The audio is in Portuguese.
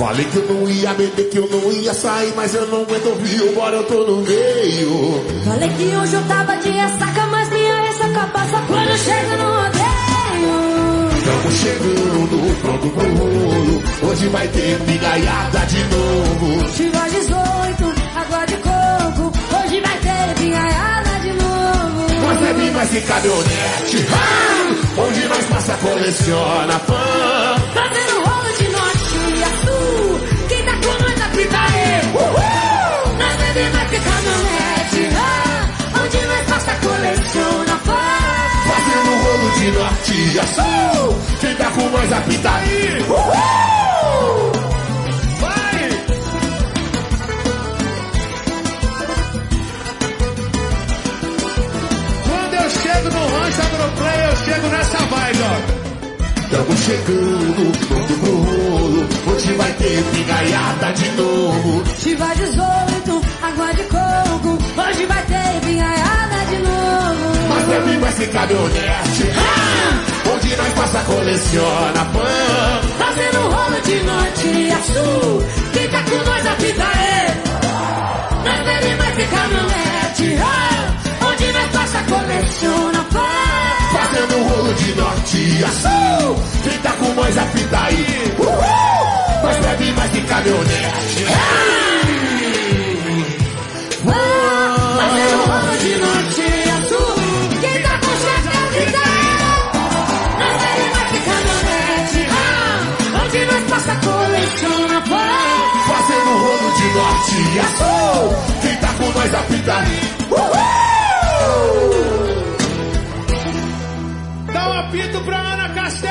Falei que eu não ia beber, que eu não ia sair, mas eu não aguento ouvir, bora eu tô no meio. Falei que hoje eu tava de ressaca, mas minha ressaca passa quando eu chego no rodeio. Tamo chegando, pronto pro rolo, hoje vai ter pingaiada de novo. Chivas 18, água de coco, hoje vai ter pingaiada de novo. Nós bebe mais que caminhonete, onde nós passa coleciona fã. Fazendo rolo de norte e sul, quem tá com nós apita aí. Nós bebe mais que caminhonete, onde nós passa coleciona fã. Fazendo rolo de norte a sul, quem tá com nós apita aí. Vai! Quando eu chego no rancho agroplay, eu chego nessa vibe, ó. Tamo chegando, pronto pro rolo, hoje vai ter pingaiada de novo. Chivas 18, água de coco, hoje vai ter pingaiada de novo. Mas bebe mais que caminhonete, onde nós passa coleciona pão. Fazendo rolo de norte a sul, quem tá com nós apita aí. Nós bebe mais que caminhonete, onde nós passa coleciona pão. Fazendo rolo de norte a sul, quem tá com nós apita aí. Mas bebe mais que caminhonete. Fazendo rolo de norte a sul, quem tá com chefe apita aí. Nós bebe mais que caminhonete, onde nós passa coleciona pão. Fazendo rolo de norte a sul, quem tá com nós apita aí. Dá um apito pra Ana Castelo.